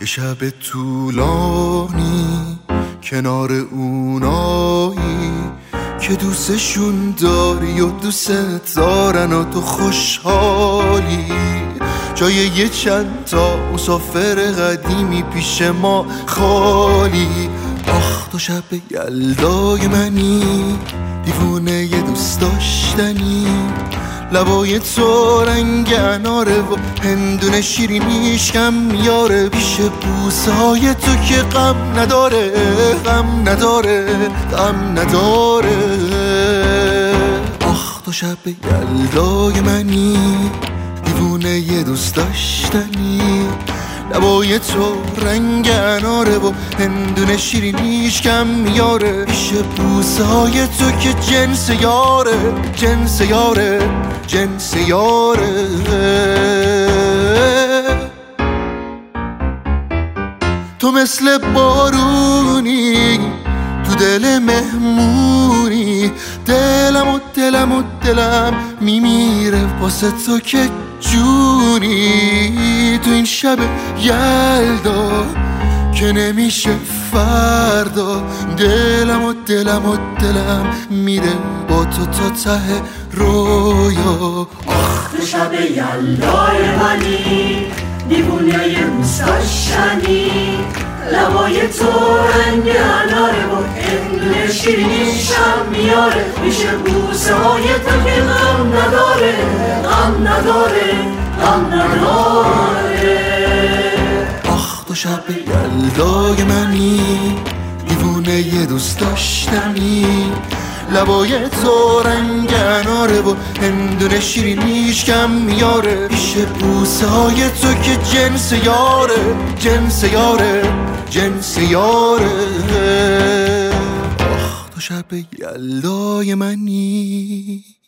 یه شب طولانی کنار اونایی که دوستشون داری و دوست دارن و تو خوشحالی، جای یه چند تا مسافر قدیمی پیش ما خالی. آخ تو شب یلدای منی، دیوونه یه دوست داشتنی، لبای تو رنگ اناره و هندونه شیرینیش کم میاره، پیش بوسهای تو که غم نداره، غم نداره، غم نداره. آخ تو شب یلدای منی، دیوونه یه دوست داشتنی، لبای تو رنگ اناره و هندونه شیرینیش کم میاره، پیش بوسهای تو که جنس یاره، جنس یاره، جنس یاره. تو مثل بارونی تو دل مهمونی، دلم میمیره واسه تو که جونی. تو این شب یلدا که نمیشه فردا، دلم میره با تو تا ته رویا. آخ تو شب یلدای منی، دیوونه یه دوست داشتنی، لبای تو رنگ اناره و هندونه شیرینیش هم میاره، پیش بوسه های تو که غم نداره، غم نداره، غم نداره. آخ تو شب یلدای منی، دیوونه یه دوست داشتنی، لبای تو رنگ اناره و هندونه شیرینیش کم میاره، پیش بوسه های تو که جنس یاره، جنس یاره، جنس یاره. آخ تو شب یلدای منی.